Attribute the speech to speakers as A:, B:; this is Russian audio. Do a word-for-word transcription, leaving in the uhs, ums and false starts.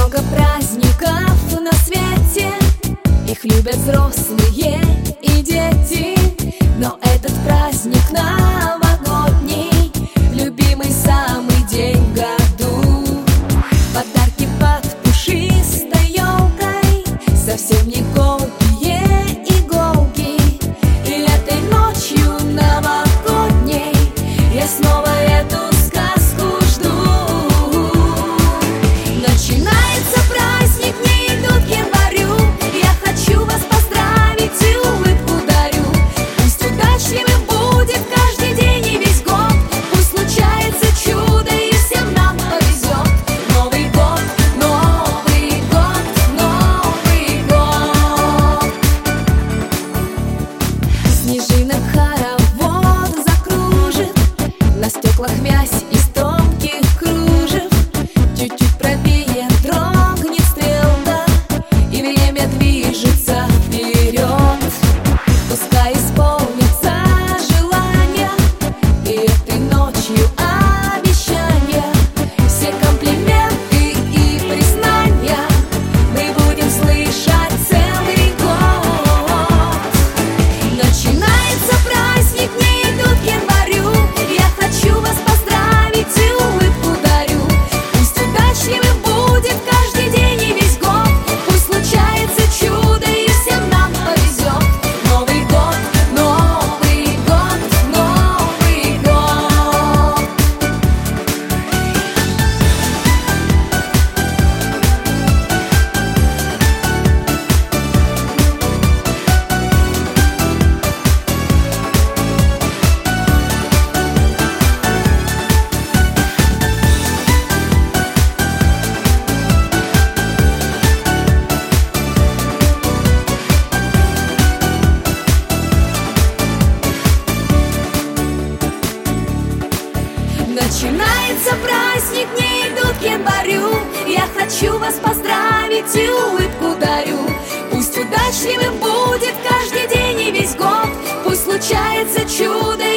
A: Много праздников на свете, их любят взрослые и дети, но этот праздник новогодний, любимый самый день в году. Подарки под пушистой елкой, совсем не колкие иголки. И этой ночью новогодней я снова эту сказку жду. Начинается праздник, не идут к январю. Я хочу вас поздравить и улыбку дарю. Пусть удачливым будет каждый день и весь год. Пусть случается чудо и всем нам повезет. Новый год, Новый год, Новый год. Снежинок хоровод закружит, на стеклах вязь из тонких кружев. Чуть-чуть пробиет, дрогнет стрелка, и время движется вперед. Пускай исполнится желание, и этой ночью обещания. Все комплименты и признания мы будем слышать целый год. Начинается праздник, не идут к январю. Я хочу вас поздравить и улыбку дарю. Пусть удачливым будет каждый день и весь год. Пусть случается чудо и всем нам повезет. Новый год, Новый год, Новый год. Начинается праздник, не идут к январю. Я хочу вас поздравить и улыбку дарю. Пусть удачливым будет каждый день и весь год. Пусть случается чудо